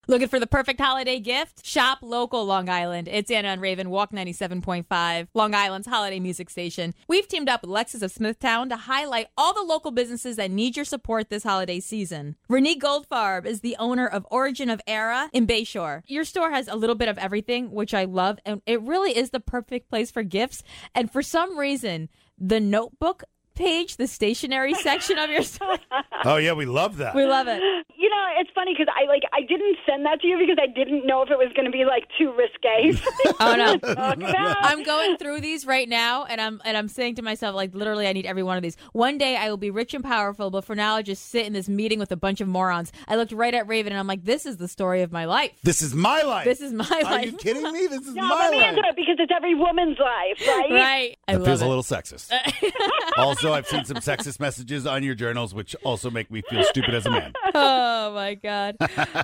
Looking for the perfect holiday gift? Shop local, Long Island. It's Anna and Raven, Walk 97.5, Long Island's holiday music station. We've teamed up with Lexus of Smithtown to highlight all the local businesses that need your support this holiday season. Renee Goldfarb is the owner of Origin of Era in Bayshore. Your store has a little bit of everything, which I love, and it really is the perfect place for gifts. And for some reason, the notebook page, the stationery section of your store. Oh, yeah, we love that. We love it. You know, it's funny because I didn't send that to you because I didn't know if it was going to be too risque. Oh no. I'm going through these right now and I'm saying to myself, literally I need every one of these. One day I will be rich and powerful, but for now I just sit in this meeting with a bunch of morons. I looked right at Raven and I'm like, this is the story of my life. This is my life. This is my life. Are you kidding me? This is No, my let me life. answer it because it's every woman's life, right? Right. I That love feels it. a little sexist. Also, I've seen some sexist messages on your journals, which also make me feel stupid as a man. Oh my God.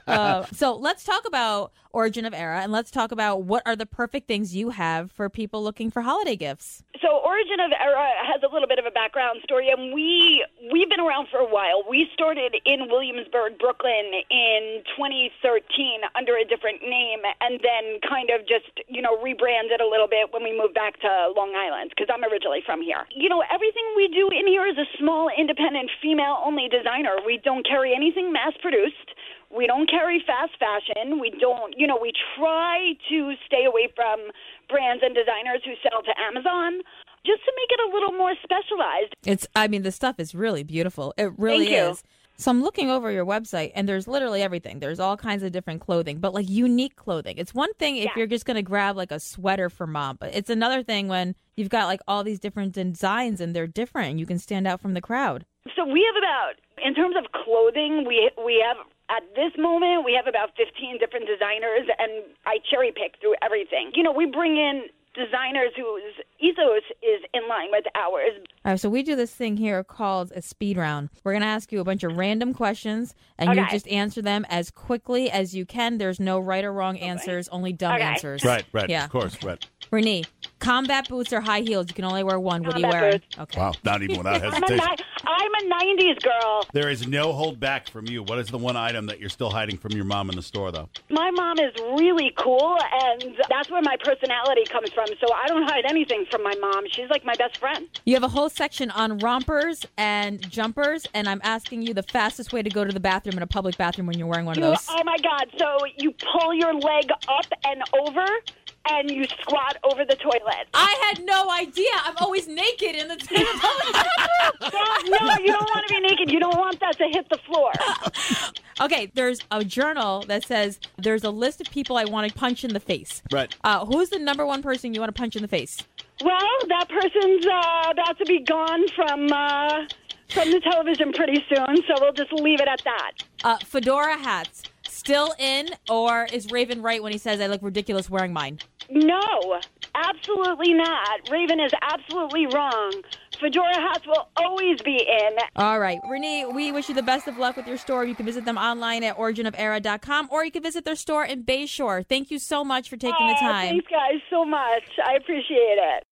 So let's talk about Origin of Era and let's talk about what are the perfect things you have for people looking for holiday gifts. So Origin of Era has a little bit of a background story, and we've been around for a while. We started in Williamsburg, Brooklyn in 2013 under a different name, and then kind of just, rebranded a little bit when we moved back to Long Island, because I'm originally from here. Everything we do in here is a small, independent, female-only designer. We don't carry anything mass-produced. We don't carry fast fashion. We don't, we try to stay away from brands and designers who sell to Amazon just to make it a little more specialized. The stuff is really beautiful. It really Thank you. is. So I'm looking over your website and there's literally everything. There's all kinds of different clothing, but unique clothing. It's one thing if you're just going to grab a sweater for mom, but it's another thing when you've got all these different designs and they're different and you can stand out from the crowd. So we have in terms of clothing, we have, at this moment, we have about 15 different designers, and I cherry pick through everything. We bring in designers whose ethos is in line with ours. All right, so we do this thing here called a speed round. We're going to ask you a bunch of random questions, and you just answer them as quickly as you can. There's no right or wrong answers, only dumb answers. Right, Yeah. of course, right. Renee, combat boots or high heels? You can only wear one. What are you Combat wearing? boots. Okay. Wow, not even without I'm hesitation. a 90s girl. There is no hold back from you. What is the one item that you're still hiding from your mom in the store, though? My mom is really cool, and that's where my personality comes from. So I don't hide anything from my mom. She's like my best friend. You have a whole section on rompers and jumpers, and I'm asking you the fastest way to go to the bathroom in a public bathroom when you're wearing one of those. Oh, my God. So you pull your leg up and over, and you squat over the toilet. I had no idea. I'm always naked in the public bathroom. No, you don't want to be naked. You don't want that to hit the floor. Okay, there's a journal that says there's a list of people I want to punch in the face. Right. Who's the number one person you want to punch in the face? Well, that person's about to be gone from the television pretty soon, so we'll just leave it at that. Fedora hats. Still in, or is Raven right when he says I look ridiculous wearing mine? No, absolutely not. Raven is absolutely wrong. Fedora hats will always be in. All right. Renee, we wish you the best of luck with your store. You can visit them online at originofera.com, or you can visit their store in Bayshore. Thank you so much for taking the time. Thanks, guys, so much. I appreciate it.